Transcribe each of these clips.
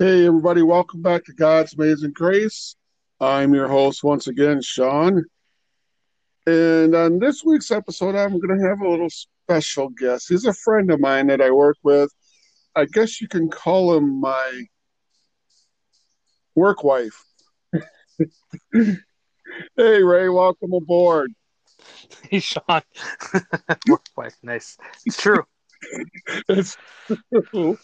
Hey, everybody, welcome back to God's Amazing Grace. I'm your host once again, Sean. And on this week's episode, I'm going to have a little special guest. He's a friend of mine that I work with. I guess you can call him my work wife. Hey, Ray, welcome aboard. Hey, Sean. Workplace, nice. It's true. It's true.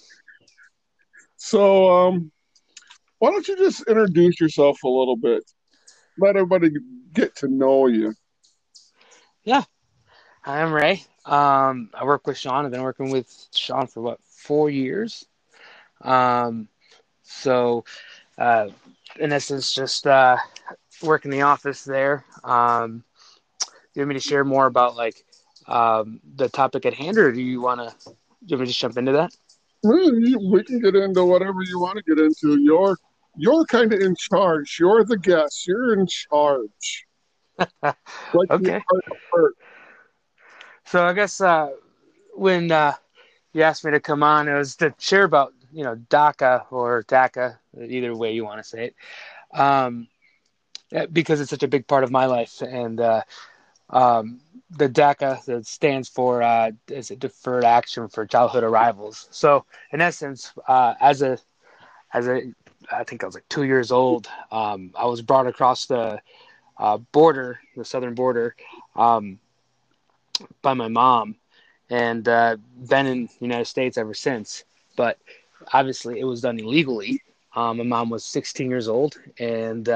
So, why don't you just introduce yourself a little bit? Let everybody get to know you. Yeah, I'm Ray. I work with Sean. I've been working with Sean for 4 years. Um, so, uh, in essence, just work in the office there. Do you want me to share more about the topic at hand, or do you want me to just jump into that? We can get into whatever you want to get into. You're kind of in charge. You're the guest. You're in charge, like you Okay. are at work. So I guess when you asked me to come on, it was to share about DACA or DACA, either way you want to say it. Because it's such a big part of my life. And the DACA that stands for is a Deferred Action for Childhood Arrivals. So in essence, as a I think I was like 2 years old. I was brought across the border, the southern border, um, by my mom, and been in the United States ever since. But obviously, it was done illegally. My mom was 16 years old, and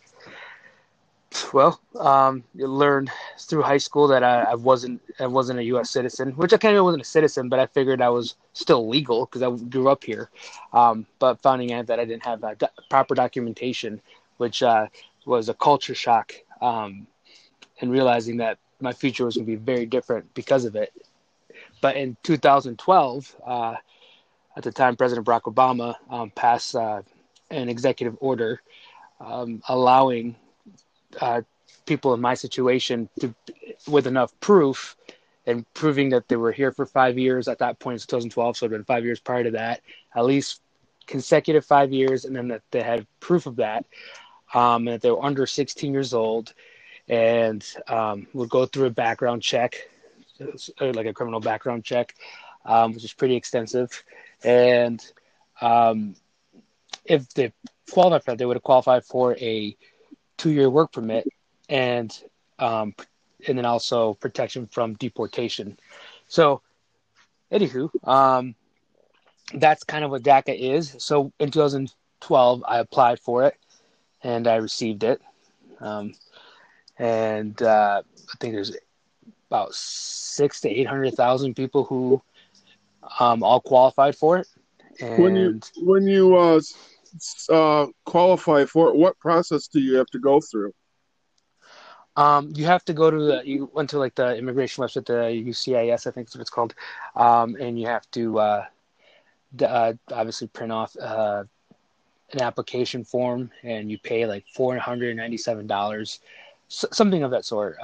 you learned through high school that I wasn't a U.S. citizen, which I kind of wasn't a citizen, but I figured I was still legal because I grew up here. But finding out that I didn't have proper documentation, which was a culture shock, and realizing that my future was going to be very different because of it. But in 2012, at the time, President Barack Obama passed an executive order allowing uh, people in my situation with enough proof and proving that they were here for 5 years. At that point, it's 2012, so it had been 5 years prior to that, at least consecutive 5 years, and then that they had proof of that, and that they were under 16 years old, and would go through a background check, like a criminal background check, which is pretty extensive. And um, if they qualified for that, they would have qualified for a 2-year work permit, and um, and then also protection from deportation. So, anywho, that's kind of what DACA is. So in 2012, I applied for it and I received it. Um, and I think there's about 600,000 to 800,000 people who all qualified for it. And When you qualify for it, what process do you have to go through? you have to go to you went to like the immigration website, the UCIS, I think is what it's called, and you have to obviously print off an application form, and you pay like $497, something of that sort.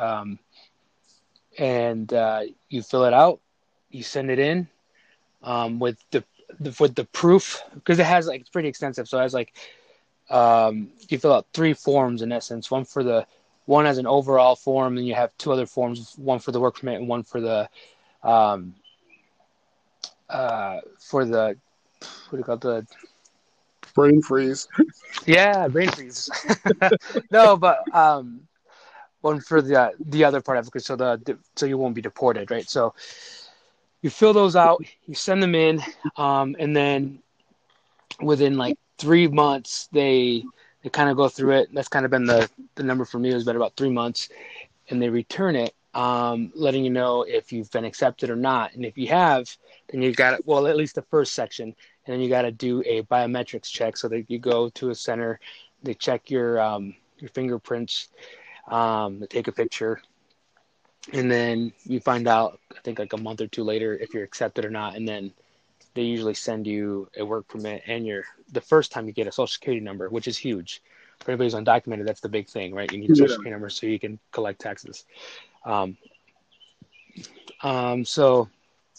And you fill it out, you send it in with the proof, because it has like it's pretty extensive. So it has like you fill out three forms in essence. One as an overall form, and you have two other forms, one for the work permit and one um, for the what do you call it, the Brain freeze. yeah, brain freeze. No, but one for the other part of it, so you won't be deported, right? So you fill those out, you send them in, and then within like 3 months, they kind of go through it. That's kind of been the number for me, has been about 3 months, and they return it, letting you know if you've been accepted or not. And if you have, then you got well, at least the first section, and then you got to do a biometrics check. So that you go to a center, they check your fingerprints, they take a picture, and then you find out, I think like a month or two later, if you're accepted or not. And then they usually send you a work permit, and the first time you get a social security number, which is huge. For anybody who's undocumented, that's the big thing, right? You need a social Yeah. security number so you can collect taxes. Um, so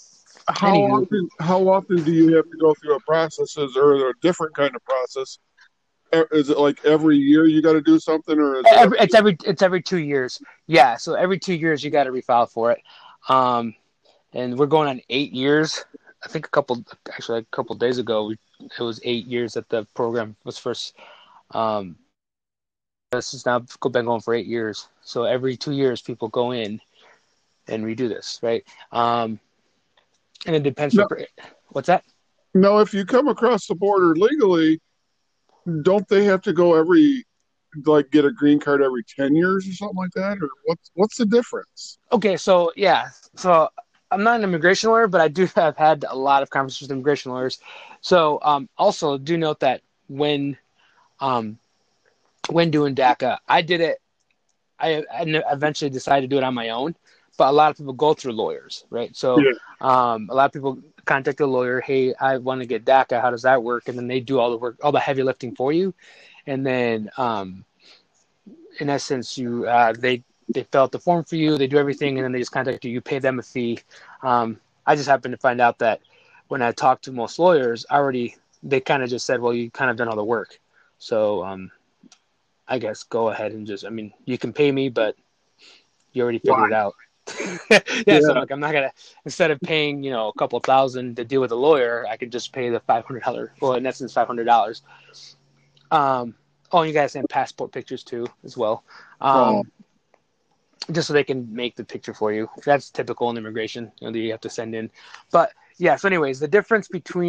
Anywho, how often do you have to go through a process? Is there a different kind of process? Is it like every year you got to do something, or is it it's every 2 years. Yeah, so every 2 years you got to refile for it. And we're going on 8 years. I think a couple days ago, it was 8 years that the program was first. Um, this has now been going for 8 years. So every 2 years, people go in and redo this, right? And it depends no? for what's that? No, if you come across the border legally, don't they have to go like get a green card every 10 years or something like that, or what's the difference? Okay, so yeah, so I'm not an immigration lawyer, but I do have had a lot of conversations with immigration lawyers. So also do note that um, when doing DACA, I did it. I eventually decided to do it on my own, but a lot of people go through lawyers, right? So Yeah. a lot of people contact a lawyer. Hey, I want to get DACA. How does that work? And then they do all the work, all the heavy lifting for you, and then in essence, they fill out the form for you, they do everything, and then they just contact you. You pay them a fee. I just happened to find out that when I talked to most lawyers, they kind of just said, "Well, you kind of done all the work, so I guess go ahead and I mean, you can pay me, but you already Why? figured it out." Yeah, so Yeah. I'm not gonna instead of paying a couple thousand to deal with a lawyer, I could just pay the $500. Well, in essence, $500. Oh, and you guys send passport pictures too, as well. Oh, Just so they can make the picture for you. That's typical in immigration, that you have to send in. But yeah, so anyways, the difference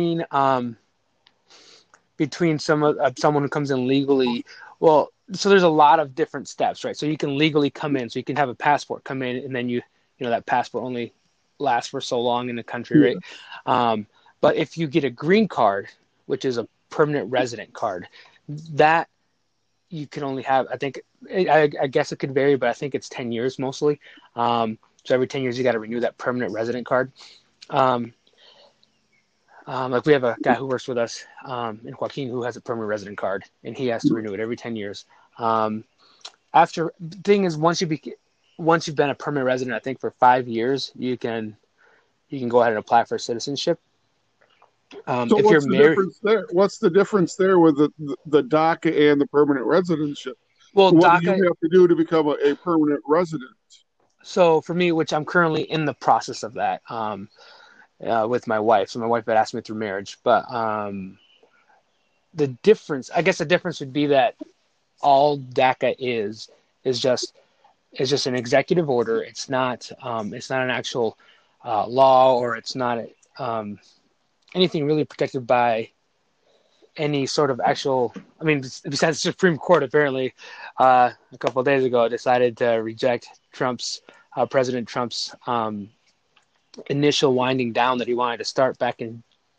between someone who comes in legally, well, so there's a lot of different steps, right? So you can legally come in, so you can have a passport come in, and then that passport only lasts for so long in the country, right? yeah. But if you get a green card, which is a permanent resident card, that you can only have, I think, I guess it could vary, but I think it's 10 years mostly. So every 10 years, you got to renew that permanent resident card. Um, like we have a guy who works with us in Joaquin who has a permanent resident card, and he has to renew it every 10 years. After the thing is, once you've been a permanent resident, I think for 5 years, you can go ahead and apply for citizenship. So If you're what's the married, difference there? What's the difference there with the DACA and the permanent residentship? well, What do you DACA. have to do to become a permanent resident? So for me, which I'm currently in the process of that with my wife. So my wife had asked me through marriage, but I guess the difference would be that all DACA is just an executive order. It's not an actual law, or it's not anything really protected by any sort of actual. I mean, besides the Supreme Court, apparently, a couple of days ago, decided to reject President Trump's initial winding down that he wanted to start back in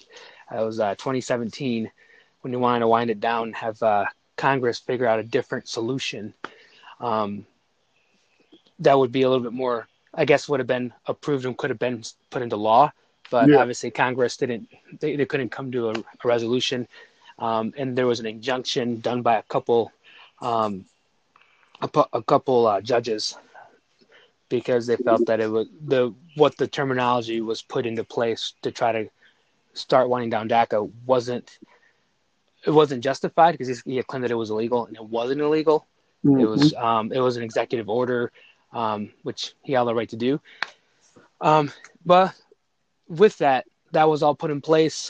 2017, when he wanted to wind it down, have Congress figure out a different solution that would be a little bit more, I guess, would have been approved and could have been put into law. But Yeah. obviously, Congress didn't. They couldn't come to a resolution, and there was an injunction done by a couple judges, because they felt that it was the terminology was put into place to try to start winding down DACA wasn't justified, because he had claimed that it was illegal, and it wasn't illegal. It Hmm. was an executive order, which he had the right to do. But with that was all put in place,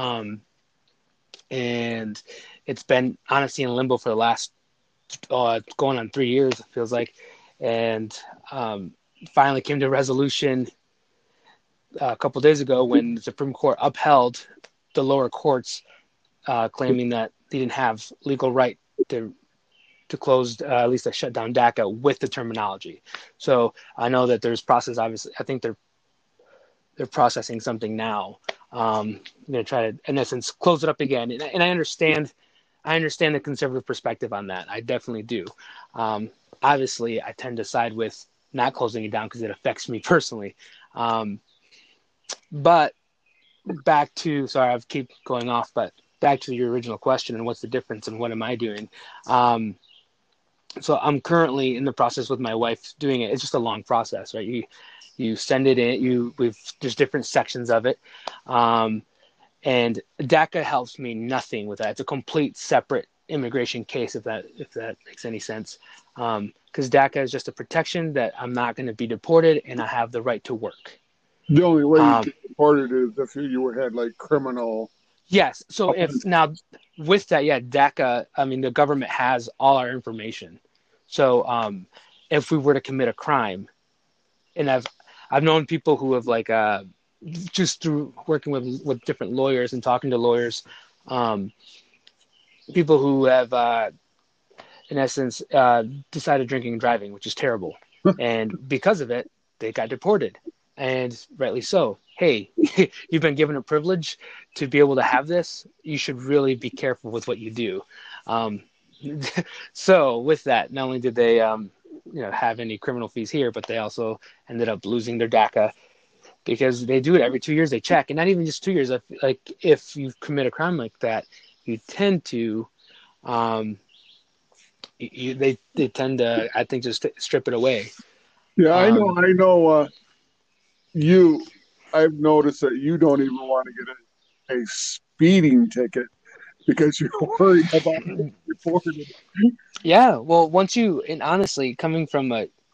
and it's been honestly in limbo for the last going on 3 years, it feels like, and finally came to a resolution a couple of days ago when the Supreme Court upheld the lower courts, claiming that they didn't have legal right to close, at least to shut down DACA with the terminology. So I know that there's process. Obviously, I think they're processing something now. They're going to try to, in essence, close it up again. And I understand the conservative perspective on that. I definitely do. Obviously, I tend to side with not closing it down because it affects me personally. But sorry, I keep going off, but back to your original question and what's the difference and what am I doing? So I'm currently in the process with my wife doing it. It's just a long process, right? You send it in. There's different sections of it, and DACA helps me nothing with that. It's a complete separate immigration case, if that makes any sense. Because DACA is just a protection that I'm not going to be deported and I have the right to work. The only way you get deported is if you had like criminal. Yes. So if now with that, yeah, DACA, I mean, the government has all our information. So if we were to commit a crime, and I've known people who have like just through working with different lawyers and talking to lawyers, people who have in essence decided drinking and driving, which is terrible, and because of it, they got deported, and rightly so. Hey, you've been given a privilege to be able to have this. You should really be careful with what you do. So with that, not only did they have any criminal fees here, but they also ended up losing their DACA because they do it every 2 years. They check, and not even just 2 years. Like if you commit a crime like that, you tend to, they tend to, I think, just strip it away. Yeah, I know. I've noticed that you don't even want to get a speeding ticket because you're worried about being reported. Yeah, well, and honestly, coming from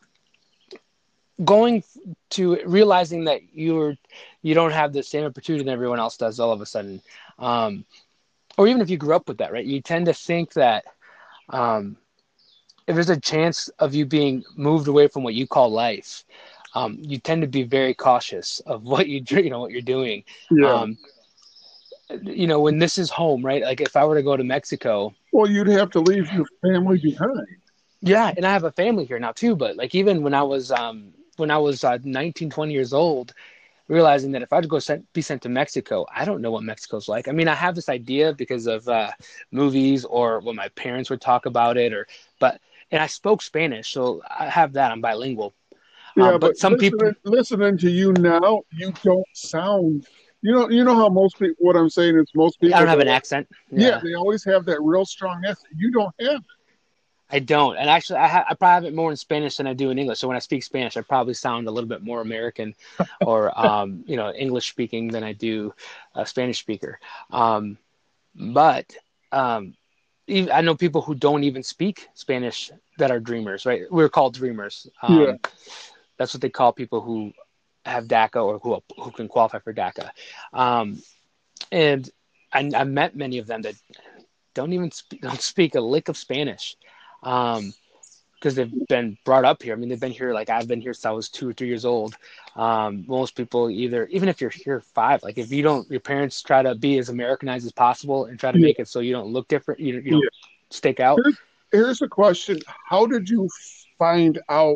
going to realizing that you don't have the same opportunity that everyone else does all of a sudden, or even if you grew up with that, right? You tend to think that if there's a chance of you being moved away from what you call life, you tend to be very cautious of what what you're doing. Yeah. When this is home, right? Like if I were to go to Mexico, well, you'd have to leave your family behind. Yeah, and I have a family here now too. But like even when I was 19, 20 years old, realizing that if I had to be sent to Mexico, I don't know what Mexico's like. I mean, I have this idea because of movies or when my parents would talk about it, and I spoke Spanish, so I have that. I'm bilingual. Yeah, but some people listening to you now, you don't sound. You know how most people. What I'm saying is most people. I don't have an accent. Yeah, they always have that real strong accent. You don't have it. I don't, and actually, I probably have it more in Spanish than I do in English. So when I speak Spanish, I probably sound a little bit more American, or English speaking than I do a Spanish speaker. But I know people who don't even speak Spanish that are dreamers, right? We're called dreamers. Yeah. That's what they call people who have DACA or who can qualify for DACA. And I met many of them that don't speak a lick of Spanish. Because they've been brought up here. I mean, they've been here, like I've been here since I was 2 or 3 years old. Most people even if you're here 5, like if your parents try to be as Americanized as possible and try to make it so you don't look different, you don't stick out. Here's a question. How did you find out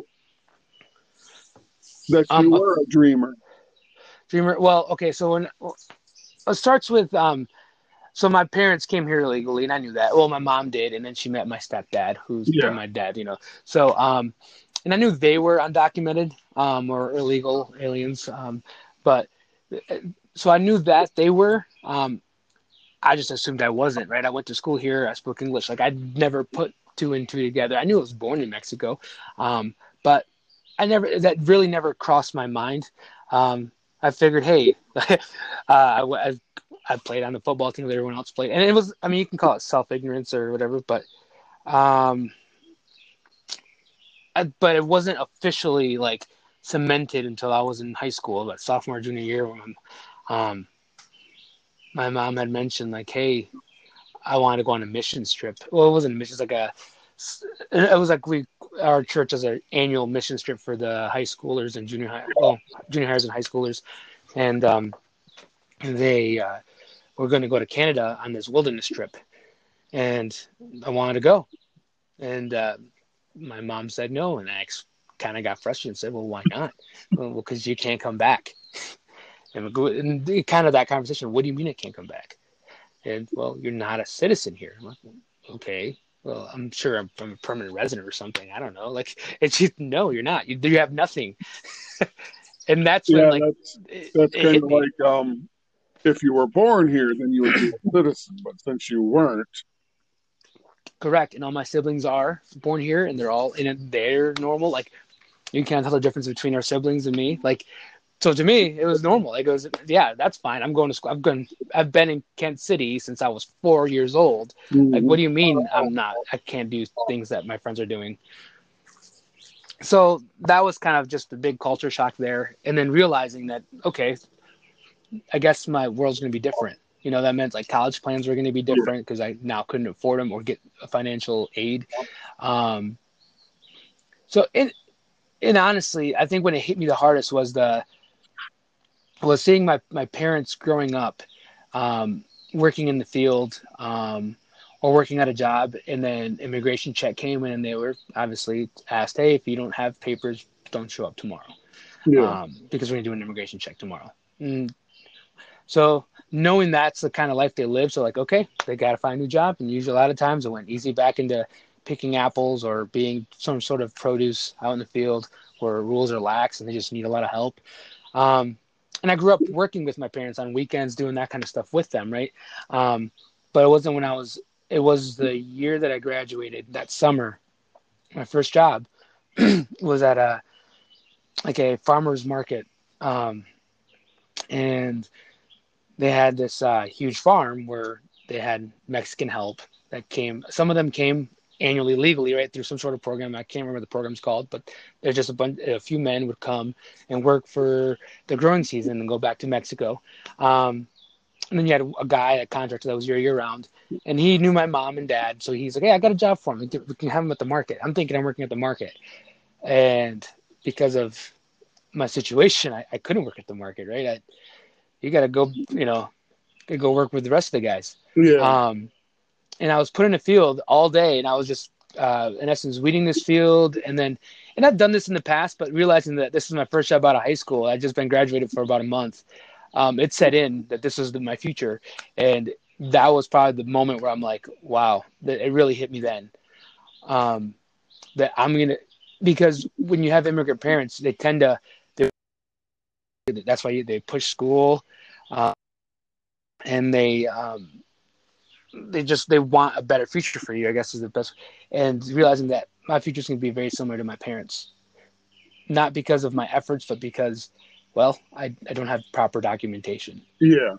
that you were a dreamer? Well, okay. So it starts with, so my parents came here illegally, and I knew that. Well, my mom did, and then she met my stepdad, who's been my dad. So and I knew they were undocumented or illegal aliens. But so I knew that they were. I just assumed I wasn't. Right. I went to school here. I spoke English. Like I'd never put 2 and 2 together. I knew I was born in Mexico, but that really never crossed my mind. I figured, hey, I played on the football team that everyone else played. And it was, I mean, you can call it self-ignorance or whatever, but it wasn't officially like cemented until I was in high school, but sophomore, junior year, when my mom had mentioned like, hey, I wanted to go on a mission trip. Well, it wasn't a mission, it was like our church has an annual mission trip for the high schoolers and junior highs and high schoolers. And they were going to go to Canada on this wilderness trip. And I wanted to go. And my mom said no. And I kind of got frustrated and said, well, why not? Well, because you can't come back. And kind of that conversation, what do you mean I can't come back? And, well, you're not a citizen here. I'm like, okay. Well, I'm sure I'm a permanent resident or something. I don't know. Like, it's just, no, you're not. You have nothing. And that's when, like, that's kind of like, if you were born here, then you would be a citizen. But since you weren't. Correct. And all my siblings are born here, and they're all they're normal. Like, You can't tell the difference between our siblings and me. Like, so to me, it was normal. Like, it was, yeah, that's fine. I'm going to school. I've been in Kent City since I was 4 years old. Like, Mhm. what do you mean I can't do things that my friends are doing? So that was kind of just a big culture shock there. And then realizing that, okay, I guess my world's going to be different. That meant like college plans were going to be Yeah. different because I now couldn't afford them or get a financial aid. Um, so and honestly, I think when it hit me the hardest was seeing my parents growing up, working in the field, or working at a job, and then immigration check came in, and they were obviously asked, "Hey, if you don't have papers, don't show up tomorrow, Yeah. because we're gonna do an immigration check tomorrow." And so knowing that's the kind of life they live, so like, okay, they got to find a new job, and usually a lot of times it went easy back into picking apples or being some sort of produce out in the field where rules are lax and they just need a lot of help. Um, and I grew up working with my parents on weekends, doing that kind of stuff with them, right? But it wasn't when it was the year that I graduated, that summer. My first job was at a farmer's market. Um, and they had this huge farm where they had Mexican help that came. Some of them came annually legally, right, through some sort of program. I can't remember the program's called, but there's just a few men would come and work for the growing season and go back to Mexico. And then you had a guy, a contractor that was year round, and he knew my mom and dad, so he's like, "Hey, I got a job for him. We can have him at the market." I'm thinking I'm working at the market, and because of my situation, I couldn't work at the market, right? You got to go, go work with the rest of the guys. Yeah. Um, and I was put in a field all day, and I was just, in essence, weeding this field. And I've done this in the past, but realizing that this is my first job out of high school, I'd just been graduated for about a month. It set in that this was my future. And that was probably the moment where I'm like, wow, that it really hit me then. Um, that I'm going to, because when you have immigrant parents, that's why they push school, uh, and they want a better future for you, I guess is the best. And realizing that my future is going to be very similar to my parents, not because of my efforts, but because, well, I don't have proper documentation. Yeah.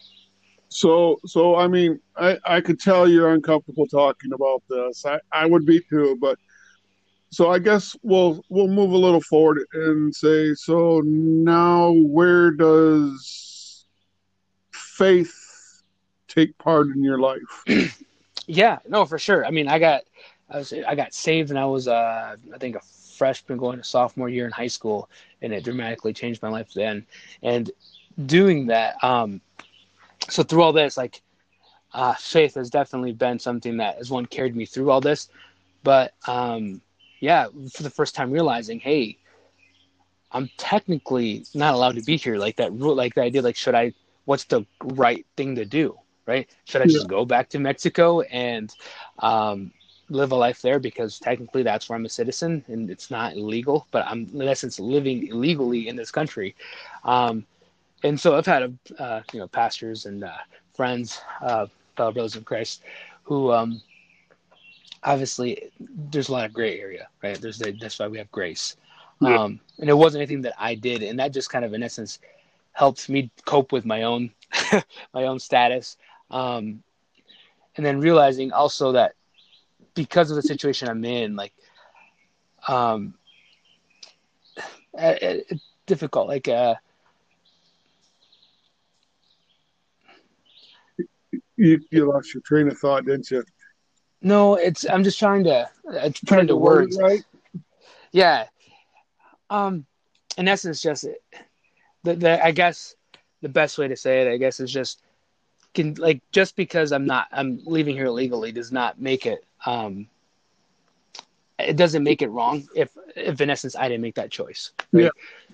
So I mean, I could tell you're uncomfortable talking about this. I would be too, but so I guess we'll move a little forward and say, so now where does faith take part in your life? Yeah, no, for sure. I mean, I got saved, and I was I think a freshman going to sophomore year in high school, and it dramatically changed my life then. And doing that, so through all this, like, faith has definitely been something that has one carried me through all this. But yeah, for the first time realizing, hey, I'm technically not allowed to be here. Like that rule, like the idea, like what's the right thing to do? Right? Should I Yeah. just go back to Mexico and um, live a life there because technically that's where I'm a citizen and it's not illegal, but I'm in essence living illegally in this country. Um, and so I've had pastors and friends, fellow brothers in Christ, who obviously there's a lot of gray area, right? That's why we have grace. Yeah. And it wasn't anything that I did, and that just kind of in essence helped me cope with my own my own status. And then realizing also that because of the situation I'm in, like um, it's difficult. Like You lost your train of thought, didn't you? no, I'm just trying to put Trying to into word it words. right. Yeah. Um, in essence, just I guess the best way to say it, I guess, is just just because I'm leaving here illegally does not make it it doesn't make it wrong if in essence I didn't make that choice, Yeah. right?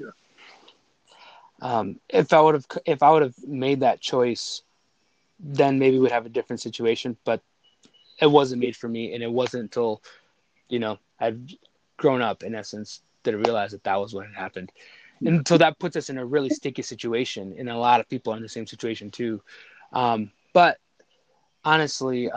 If I would have made that choice, then maybe we'd have a different situation. But it wasn't made for me, and it wasn't until I've grown up in essence that I realized that was what had happened. And so that puts us in a really sticky situation, and a lot of people are in the same situation too. But honestly,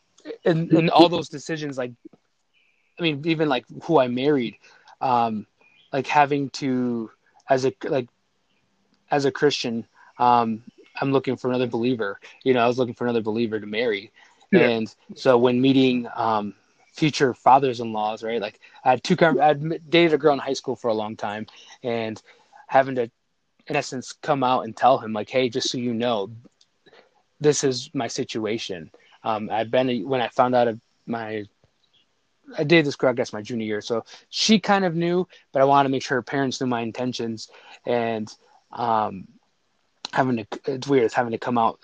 in all those decisions, like, I mean, even like who I married, like having to, as a like as a Christian, I'm looking for another believer. I was looking for another believer to marry, Yeah. and so when meeting future fathers-in-laws, right? Like I'd dated a girl in high school for a long time, and having to, in essence, come out and tell him like, hey, just so you know, this is my situation. When I found out of my I dated this girl, I guess, my junior year. So she kind of knew, but I wanted to make sure her parents knew my intentions. And um, it's weird. It's having to come out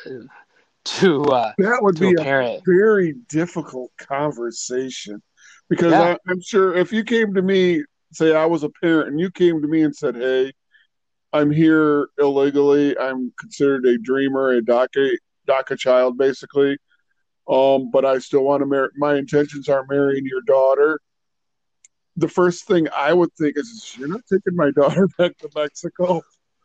That would to a be a parent. very difficult conversation because Yeah. I'm sure if you came to me, say I was a parent, and you came to me and said, "Hey, I'm here illegally. I'm considered a dreamer, a DACA child, basically. But I still want to marry. My intentions are marrying your daughter." The first thing I would think is, "You're not taking my daughter back to Mexico."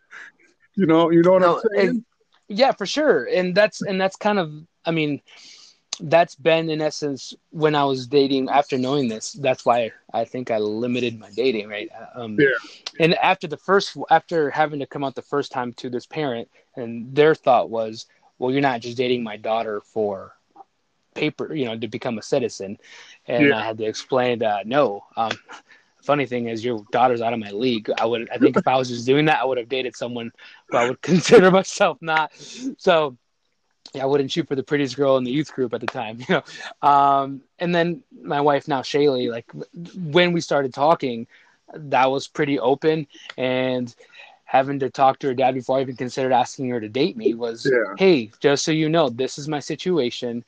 You know what I'm No. saying? Yeah, for sure. And that's kind of. I mean, that's been in essence when I was dating. After knowing this, that's why I think I limited my dating. Right. Yeah, And after having to come out the first time to this parent, and their thought was, well, you're not just dating my daughter for paper, to become a citizen. And yeah. I had to explain that no. Funny thing is, your daughter's out of my league. I think if I was just doing that, I would have dated someone who I would consider myself not. So yeah, I wouldn't shoot for the prettiest girl in the youth group at the time. And then my wife now, Shaylee, like when we started talking, that was pretty open, and having to talk to her dad before I even considered asking her to date me was, Yeah, hey, just so you know, this is my situation.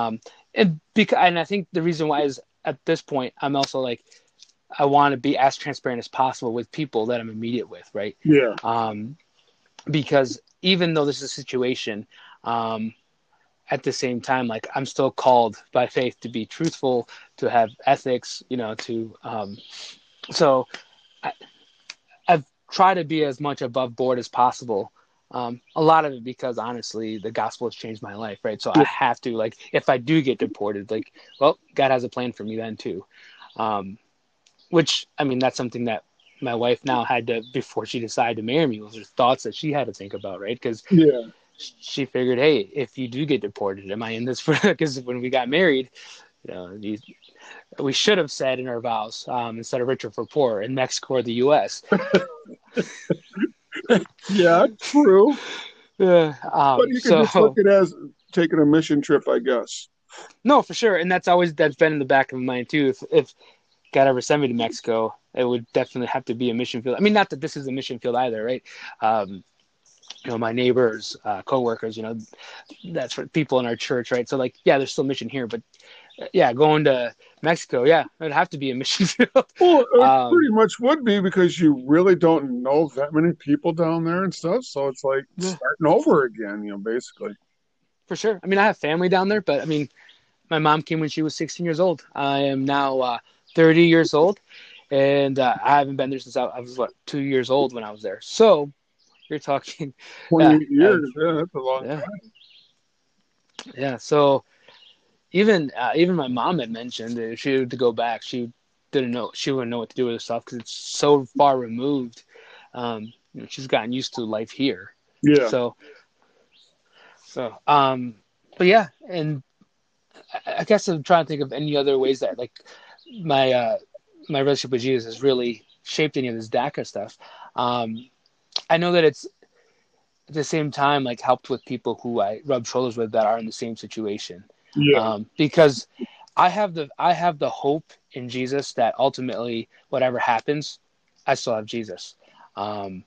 And I think the reason why is at this point, I'm also like, I want to be as transparent as possible with people that I'm immediate with, right? yeah, Um, because even though this is a situation, um, at the same time, like I'm still called by faith to be truthful, to have ethics, so I, I've tried to be as much above board as possible. A lot of it because honestly, the gospel has changed my life, right? So I yeah. have to, like, if I do get deported, like, well, God has a plan for me then too. Um, which, I mean, that's something that my wife now had to, before she decided to marry me, was her thoughts that she had to think about, right? Because Yeah. she figured, hey, if you do get deported, am I in this for? Because when we got married, we should have said in our vows, instead of richer for poor, in Mexico or the U.S. Yeah, true. Yeah. But you could just look So at it as taking a mission trip, I guess. no, for sure, and that's been in the back of my mind too. If God ever sent me to Mexico, it would definitely have to be a mission field. I mean, not that this is a mission field either, right? Um, my neighbors, coworkers, that's for people in our church, right? So like, yeah, there's still mission here, but yeah, going to Mexico, yeah, it'd have to be a mission field. Well, it um, pretty much would be because you really don't know that many people down there and stuff. So it's like yeah, starting over again, basically. for sure. I mean, I have family down there, but I mean, my mom came when she was 16 years old. I am now 30 years old, and I haven't been there since I was 2 years old when I was there. So you're talking, yeah, 28 years. Yeah, that's a long yeah, time. yeah. So even my mom had mentioned that if she had to go back, she wouldn't know what to do with herself because it's so far removed. She's gotten used to life here. Yeah. So so but yeah, and I guess I'm trying to think of any other ways that like my my relationship with Jesus has really shaped any of this DACA stuff. Um, I know that it's at the same time like helped with people who I rub shoulders with that are in the same situation, Yeah. because I have the hope in Jesus that ultimately whatever happens, I still have Jesus. Um,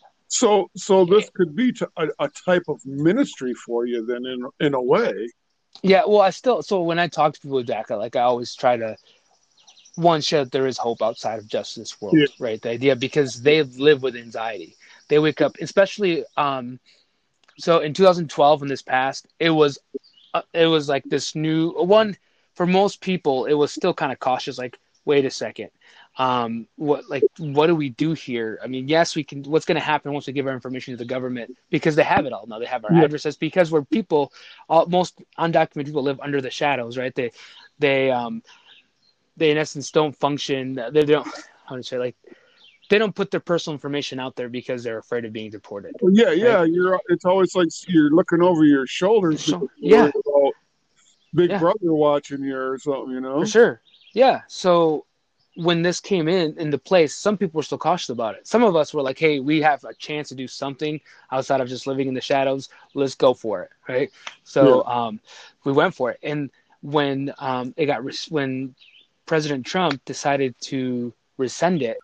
So this could be a type of ministry for you then, in a way. yeah, well, so when I talk to people with DACA, like I always try to one show that there is hope outside of just this Yeah. world, right? The idea because they live with anxiety. They wake up, especially so in 2012 when this passed, it was like this new one for most people. It was still kind of cautious, like wait a second, what do we do here? I mean, yes, we can. What's going to happen once we give our information to the government because they have it all now? They have our Yeah. addresses because we're people. Most undocumented people live under the shadows, right? They in essence don't function. They don't. How to say like they don't put their personal information out there because they're afraid of being deported. Well, yeah, Right? yeah. It's always like you're looking over your shoulders So because you're yeah, worried about Big yeah, Brother watching you or something, for sure. Yeah. So when this came into place, some people were still cautious about it. Some of us were like, "Hey, we have a chance to do something outside of just living in the shadows. Let's go for it." Right. Yeah, So we went for it, and when when President Trump decided to rescind it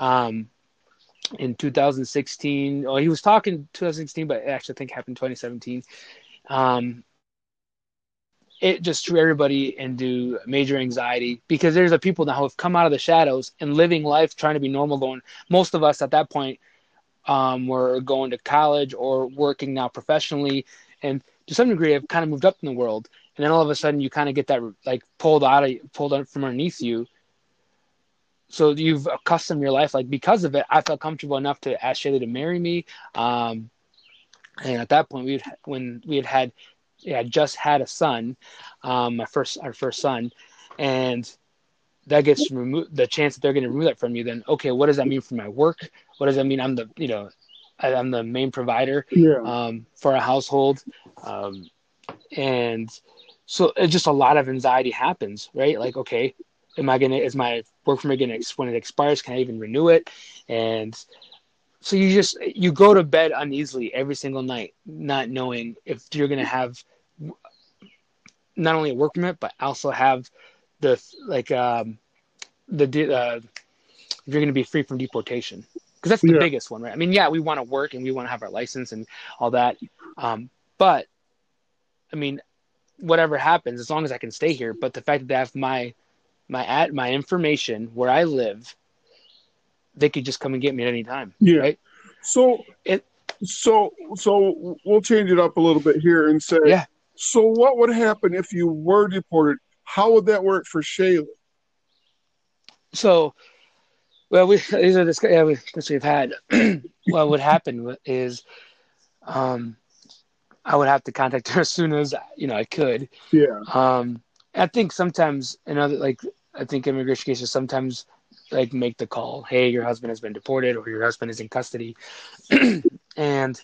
in 2016, well, he was talking 2016, but I actually think it happened 2017. Um, it just threw everybody into major anxiety because there's a people now who have come out of the shadows and living life trying to be normal. Going, most of us at that point were going to college or working now professionally, and to some degree have kind of moved up in the world. And then all of a sudden, you kind of get that like pulled out from underneath you. So you've accustomed your life, like because of it, I felt comfortable enough to ask Shaylee to marry me. And at that point, when we had yeah, just had a son, our first son, and that gets removed. The chance that they're going to remove that from you, then okay, what does that mean for my work? What does that mean? I'm the main provider yeah, for a household, um, and so it's just a lot of anxiety happens, right? Like, okay, is my work permit gonna when it expires? Can I even renew it? And so you go to bed uneasily every single night, not knowing if you're gonna have not only a work permit but also have the like the if you're going to be free from deportation, because that's the yeah, biggest one, right? I mean, yeah, we want to work and we want to have our license and all that, but I mean, whatever happens, as long as I can stay here. But the fact that they have my information where I live, they could just come and get me at any time, yeah. right? So, It so we'll change it up a little bit here and say, yeah. so what would happen if you were deported? How would that work for Shaylee? So well, these are this we've had. What would happen is um, I would have to contact her as soon as I could. Yeah, Um, I think sometimes I think immigration cases sometimes like make the call, hey, your husband has been deported or your husband is in custody, and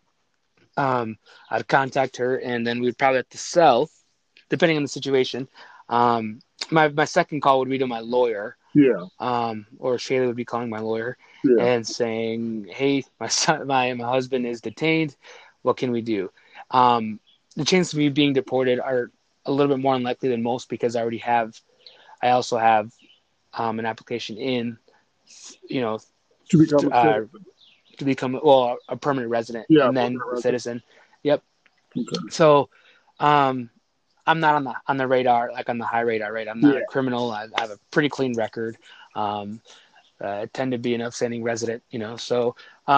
I'd contact her, and then we'd probably have to sell, depending on the situation. My second call would be to my lawyer, yeah, or Shayla would be calling my lawyer yeah. and saying, "Hey, my husband is detained. What can we do?" Um, the chances of me being deported are a little bit more unlikely than most because I also have an application in, you know, To become a uh, citizen. to become a permanent resident Yeah, and then permanent a resident. citizen. Yep. Okay. So, um, I'm not on the radar, like on the high radar, right? I'm not a Yeah, criminal. I have a pretty clean record. Um, I tend to be an upstanding resident, so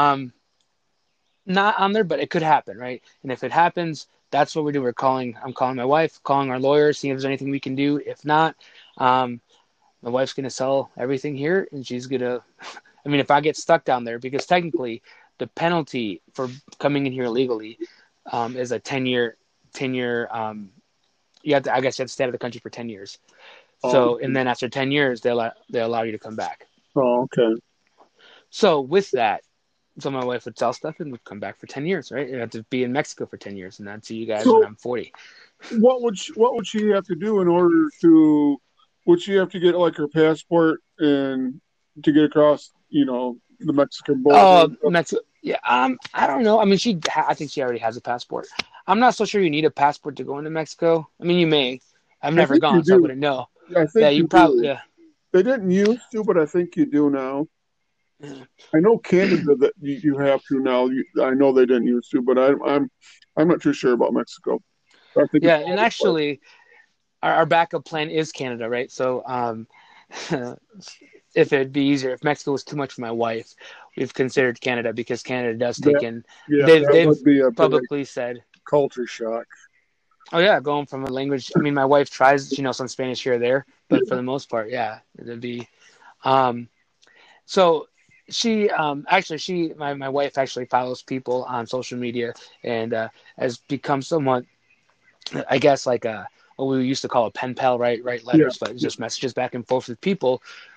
not on there, but it could happen, right? And if it happens, that's what we do. I'm calling my wife, calling our lawyer, seeing if there's anything we can do. If not, um, my wife's going to sell everything here and she's going to, I mean, if I get stuck down there, because technically the penalty for coming in here illegally is a 10-year, I guess you have to stay out of the country for 10 years. So, and okay. then after 10 years, they allow you to come back. Oh, okay. So with that, so my wife would sell stuff and would come back for 10 years, right? And have to be in Mexico for 10 years and I'd see you guys when So I'm 40. what would she have to do in order to would she have to get like her passport and to get across, the Mexican border Oh, and stuff? Mexico. Yeah. I don't know. I mean, I think she already has a passport. I'm not so sure you need a passport to go into Mexico. I mean, you may. I've I never think you gone, so I do. wouldn't know. I Yeah, think you you probably, do. yeah. They didn't used to, but I think you do now. I know Canada that you have to now. I know they didn't used to, but I'm not too sure about Mexico. I think it's Yeah. And qualified. actually, our backup plan is Canada, right? So, if it'd be easier, if Mexico was too much for my wife, we've considered Canada because Canada does take That in. yeah, that They've would be a big publicly said, culture shock. "Oh yeah, going from a language." I mean, my wife tries; she knows some Spanish here or there, but for the most part, yeah, it'd be. Um, so she actually my wife actually follows people on social media and has become somewhat, I guess, like a what we used to call a pen pal, right? Write Yeah, letters, but yeah, just messages back and forth with people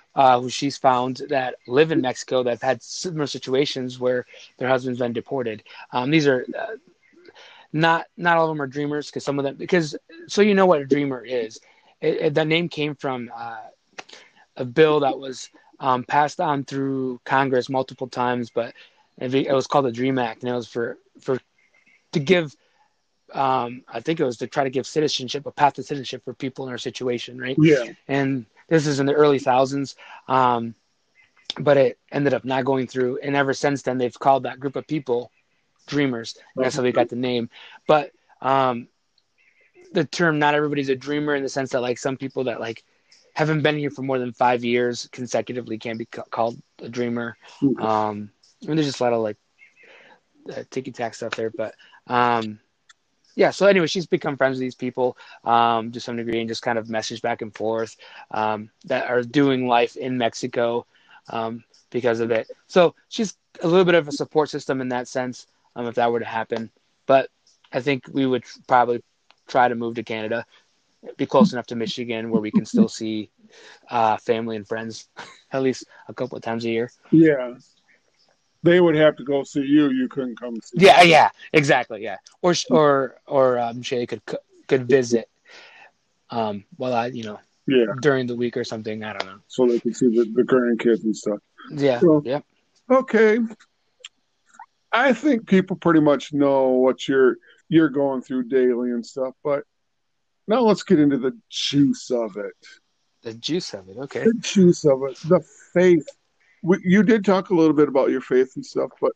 who she's found that live in Mexico that have had similar situations where their husband's been deported. These are not all of them are dreamers, because some of them, because so you know what a dreamer is. That name came from a bill that was passed on through Congress multiple times, but it was called the Dream Act, and it was for to give I think it was to try to give citizenship, a path to citizenship for people in our situation, right? Yeah. And this is in the early thousands, but it ended up not going through. And ever since then, they've called that group of people dreamers. And that's how we got the name. But the term "not everybody's a dreamer" in the sense that like some people that like haven't been here for more than 5 years consecutively can be called a dreamer. Okay. And there's just a lot of like ticky tack stuff there, but yeah. So anyway, she's become friends with these people to some degree, and just kind of message back and forth that are doing life in Mexico because of it. So she's a little bit of a support system in that sense, if that were to happen. But I think we would probably try to move to Canada, be close enough to Michigan where we can still see family and friends at least a couple of times a year. Yeah. They would have to go see you. You couldn't come see Yeah, them. yeah, exactly, yeah. Or Shay could visit while I, Yeah. during the week or something. I don't know. So they can see the grandkids and stuff. Yeah, So, yeah. okay. I think people pretty much know what you're going through daily and stuff, but now let's get into the juice of it. The juice of it. Okay. The juice of it. The faith. You did talk a little bit about your faith and stuff, but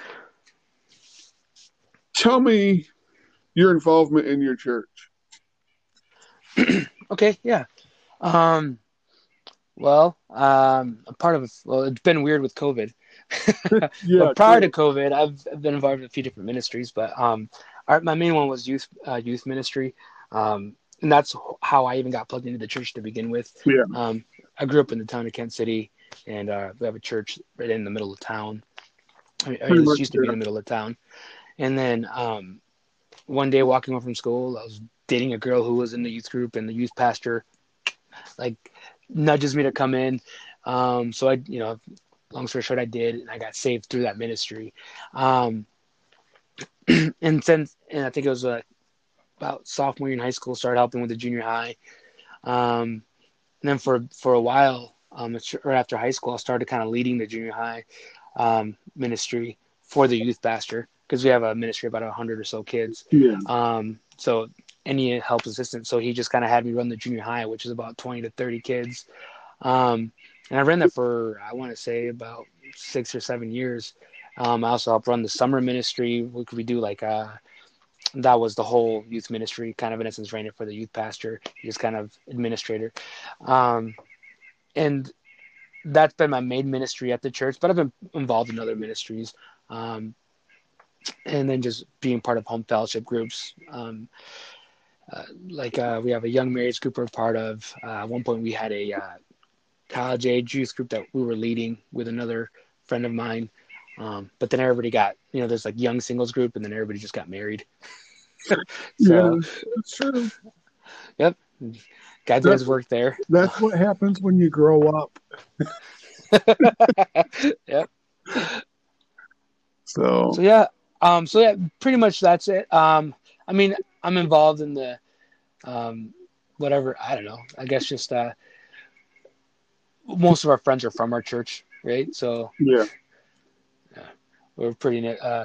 tell me your involvement in your church. Okay. Yeah. Um. Well, a part of well, it's been weird with COVID. Yeah, But prior to true. COVID, I've been involved in a few different ministries. But my main one was youth ministry. And that's how I even got plugged into the church to begin with. Yeah, I grew up in the town of Kent City, and we have a church right in the middle of town. It pretty much. used to be Yeah. in the middle of town. And then one day walking home from school, I was dating a girl who was in the youth group, and the youth pastor like nudges me to come in. So I, long story short, I did, and I got saved through that ministry. Um, and I think it was about sophomore year in high school, started helping with the junior high. And then for a while, right after high school, I started kind of leading the junior high ministry for the youth pastor, because we have a ministry of about 100 or so kids. Yeah. So any help assistance. So he just kind of had me run the junior high, which is about 20 to 30 kids. And I ran that for, I want to say, about 6 or 7 years. I also helped run the summer ministry. We do like that was the whole youth ministry, kind of in essence, ran it for the youth pastor. He was kind of administrator. And that's been my main ministry at the church, but I've been involved in other ministries. And then just being part of home fellowship groups. We have a young marrieds group we're a part of. At one point we had a college age youth group that we were leading with another friend of mine. But then everybody got, there's like young singles group, and then everybody just got married. Yeah, So, that's true. yep. God did his work there. That's what happens when you grow up. Yep. So Yeah. Pretty much that's it. I mean, I'm involved in the, whatever, I don't know, I guess just, most of our friends are from our church, right? So yeah, we're pretty,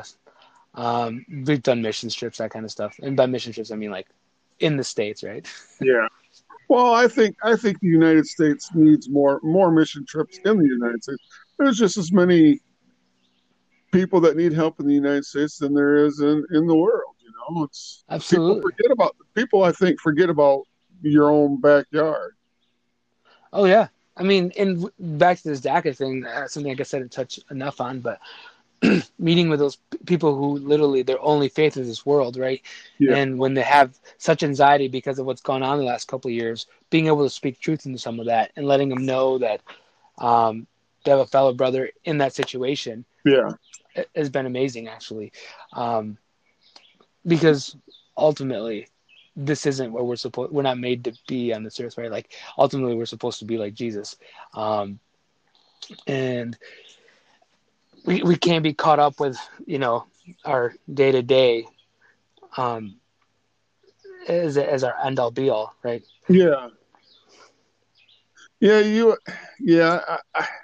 we've done mission trips, that kind of stuff. And by mission trips, I mean like in the States, right? yeah. Well, I think the United States needs more mission trips in the United States. There's just as many people that need help in the United States than there is in the world. It's Absolutely. people. I think forget about your own backyard. Oh yeah. I mean, and back to this DACA thing, something I guess I didn't touch enough on, but meeting with those people who literally their only faith is this world, right? Yeah, And when they have such anxiety because of what's gone on the last couple of years, being able to speak truth into some of that and letting them know that they have a fellow brother in that situation yeah, has been amazing, actually. Because ultimately, this isn't where we're not made to be on this earth, right? Like ultimately, we're supposed to be like Jesus. and we can't be caught up with our day to day as our end all be all, right? Yeah. Yeah. Yeah.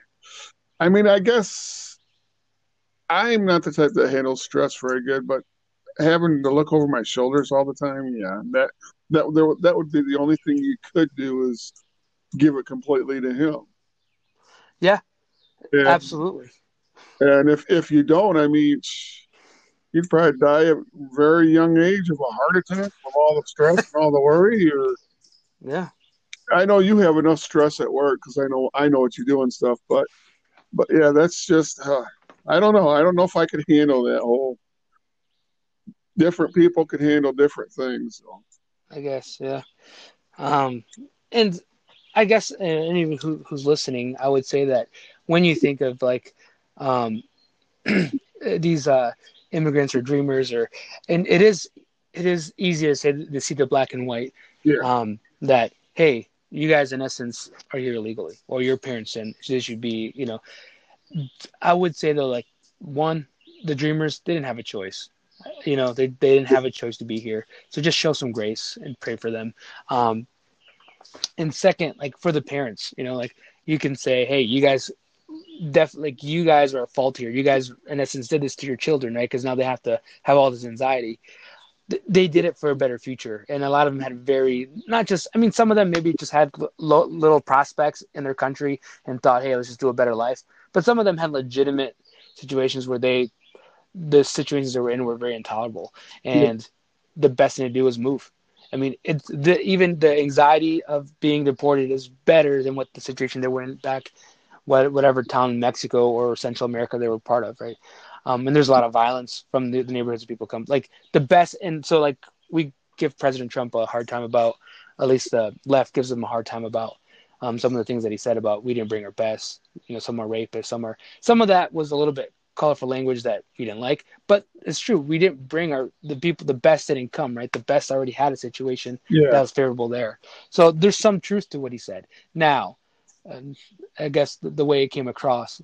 I mean, I guess I'm not the type that handles stress very good, but having to look over my shoulders all the time, yeah, that would be the only thing you could do is give it completely to him. Yeah, And absolutely. and if you don't, I mean, you'd probably die at a very young age of a heart attack from all the stress and all the worry. Or Yeah, I know you have enough stress at work because I know what you do and stuff, but yeah, that's just I don't know. I don't know if I could handle that whole. Different people can handle different things. So. I guess. Yeah. Um, and I guess anyone who's listening, I would say that when you think of like um, these immigrants or dreamers, and it is easy to say to see the black and white Yeah, that hey, you guys in essence are here illegally, or your parents and they should be. I would say though, like one, the dreamers they didn't have a choice. They didn't have a choice to be here. So just show some grace and pray for them. Um, and second, like for the parents, like you can say, hey, you guys definitely, like, you guys are at fault here. You guys in essence did this to your children, right? Because now they have to have all this anxiety. They did it for a better future, and a lot of them had very not just. I mean, some of them maybe just had little prospects in their country and thought, hey, let's just do a better life. But some of them had legitimate situations where the situations they were in were very intolerable, yeah, and the best thing to do was move. I mean, even the anxiety of being deported is better than what the situation they were in back, whatever town in Mexico or Central America they were part of, right? And there's a lot of violence from the neighborhoods people come. Like the best, and so like we give President Trump a hard time about, at least the left gives him a hard time about some of the things that he said about we didn't bring our best. Some are rapists, some of that was a little bit colorful language that we didn't like, but it's true. We didn't bring the best didn't come, right? The best already had a situation yeah. that was favorable there. So there's some truth to what he said. Now, um, I guess the way it came across,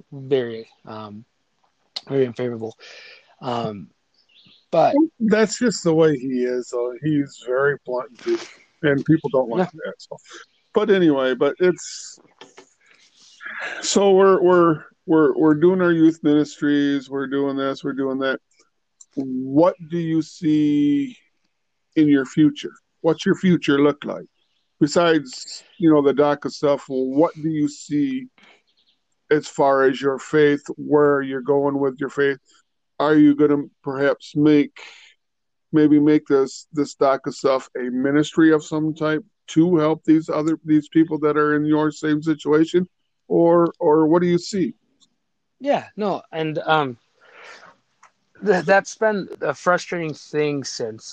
very unfavorable. Um, but That's just the way he is. So he's very blunt and truthful, and people don't like yeah, that. So, but anyway, but it's so we're doing our youth ministries. We're doing this. We're doing that. What do you see in your future? What's your future look like? Besides, the DACA stuff, well, what do you see as far as your faith, where you're going with your faith? Are you going to perhaps maybe make this DACA stuff a ministry of some type to help these people that are in your same situation, or what do you see? yeah, no, and that's been a frustrating thing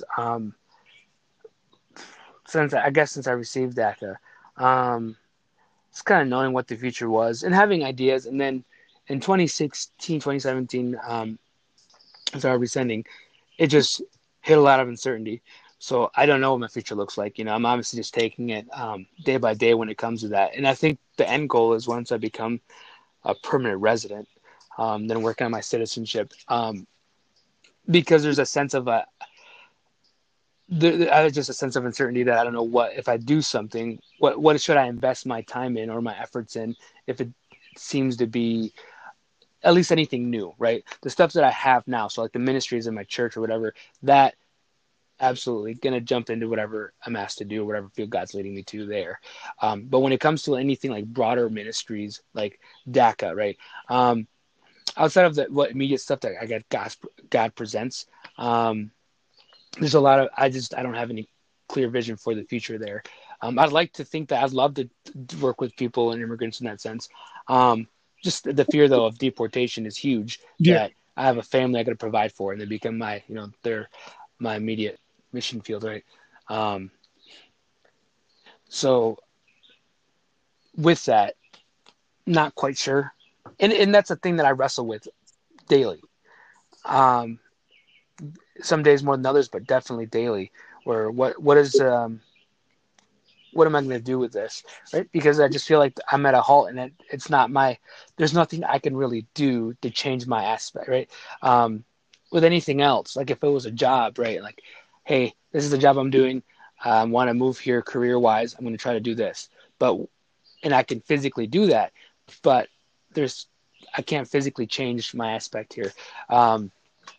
since I guess since I received DACA. It's kind of knowing what the future was and having ideas, and then in 2016, 2017, as I was resending, it just hit a lot of uncertainty. So I don't know what my future looks like. I'm obviously just taking it day by day when it comes to that. And I think the end goal is once I become a permanent resident, then working on my citizenship. Because there's a sense of just a sense of uncertainty that I don't know what if I do something, what should I invest my time in or my efforts in if it seems to be at least anything new, right? The stuff that I have now, so like the ministries in my church or whatever, that absolutely gonna jump into whatever I'm asked to do, whatever field God's leading me to there. But when it comes to anything like broader ministries, like DACA, right? Outside of what immediate stuff that I got God presents, there's a lot of I don't have any clear vision for the future there. I'd like to think that I'd love to work with people and immigrants in that sense. Just the fear though of deportation is huge. Yeah, That I have a family I got to provide for, and they become they're my immediate mission field, right? Um, so with that, not quite sure, and that's a thing that I wrestle with daily. Um, some days more than others, but definitely daily. Where what is what am I going to do with this, right? Because I just feel like I'm at a halt, and it's not there's nothing I can really do to change my aspect, right? With anything else, like if it was a job, right? Like, hey, this is the job I'm doing. I want to move here career wise. I'm going to try to do this, and I can physically do that, but I can't physically change my aspect here. Um,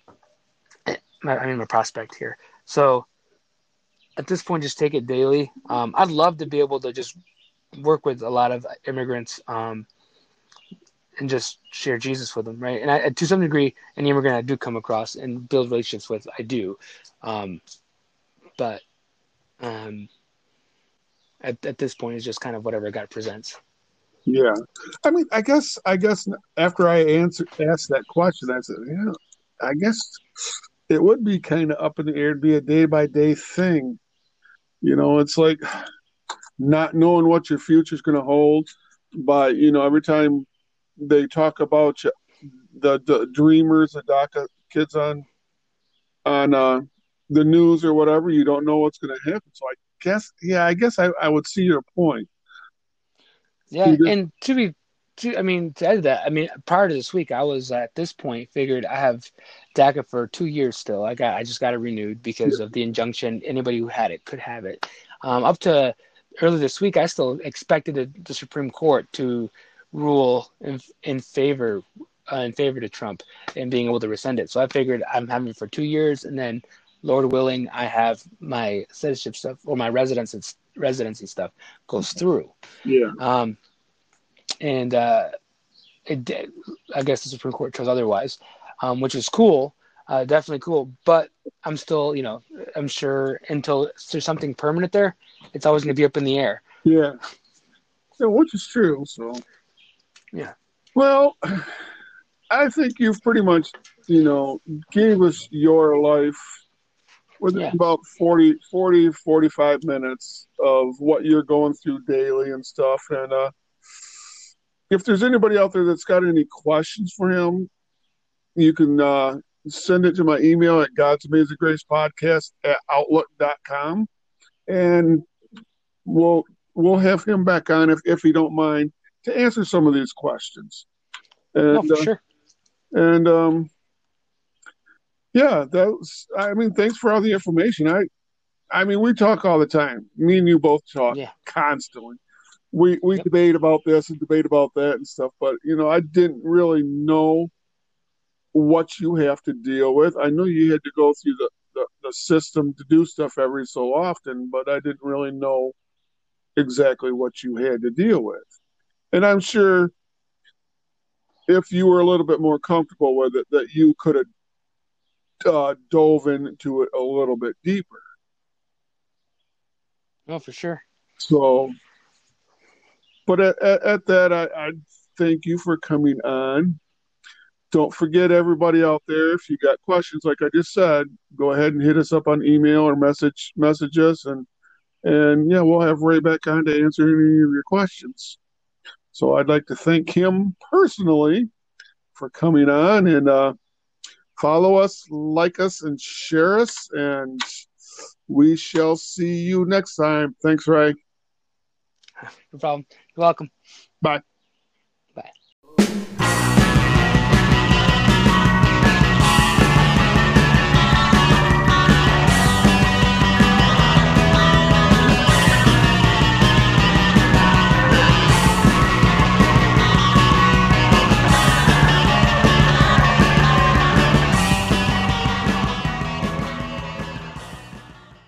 my prospect here. So at this point, just take it daily. I'd love to be able to just work with a lot of immigrants, and just share Jesus with them, right? And to some degree, any immigrant I do come across and build relationships with, I do. Um, but um, at this point, it's just kind of whatever God presents. Yeah. I mean, I guess after I asked that question, I said, yeah, I guess it would be kind of up in the air. It'd be a day by day thing. It's like not knowing what your future's going to hold. But, every time they talk about the dreamers, the DACA kids on the news or whatever, you don't know what's going to happen. So I guess I would see your point. Yeah, and to add to that, I mean, prior to this week, I was at this point figured I have DACA for 2 years still. I just got it renewed because of the injunction. Anybody who had it could have it. Up to early this week, I still expected the Supreme Court to rule in favor to Trump and being able to rescind it. So I figured I'm having it for 2 years, and then Lord willing, I have my citizenship stuff or my residency stuff goes through. Yeah. Um, and it did. I guess the Supreme Court chose otherwise, which is cool, definitely cool. But I'm still, I'm sure until there's something permanent there, it's always going to be up in the air. Yeah. Yeah, which is true. So, Yeah. well, I think you've pretty much, gave us your life within Yeah. about 45 minutes of what you're going through daily and stuff. And if there's anybody out there that's got any questions for him, you can send it to my email at God's Amazing Grace Podcast at outlook.com. And we'll have him back on if he don't mind to answer some of these questions. And No, for sure. and yeah, thanks for all the information. I mean, we talk all the time. Me and you both talk Yeah. constantly. We Yep. debate about this and debate about that and stuff, but I didn't really know what you have to deal with. I knew you had to go through the system to do stuff every so often, but I didn't really know exactly what you had to deal with. And I'm sure if you were a little bit more comfortable with it, that you could have dove into it a little bit deeper. No, for sure. So, but at that, I thank you for coming on. Don't forget, everybody out there, if you got questions, like I just said, go ahead and hit us up on email or message us, and yeah, we'll have Ray back on to answer any of your questions. So I'd like to thank him personally for coming on, and follow us, like us, and share us, and we shall see you next time. Thanks, Ray. No problem. You're welcome. Bye.